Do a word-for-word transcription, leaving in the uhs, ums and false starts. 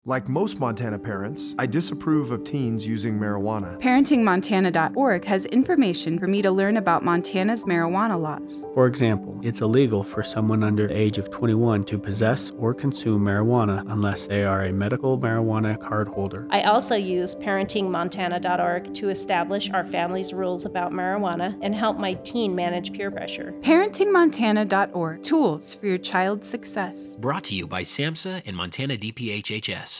Like most Montana parents, I disapprove of teens using marijuana. parenting montana dot org has information for me to learn about Montana's marijuana laws. For example, it's illegal for someone under the age of twenty-one to possess or consume marijuana unless they are a medical marijuana card holder. I also use parenting montana dot org to establish our family's rules about marijuana and help my teen manage peer pressure. parenting montana dot org, tools for your child's success. Brought to you by SAMHSA and Montana D P H H S.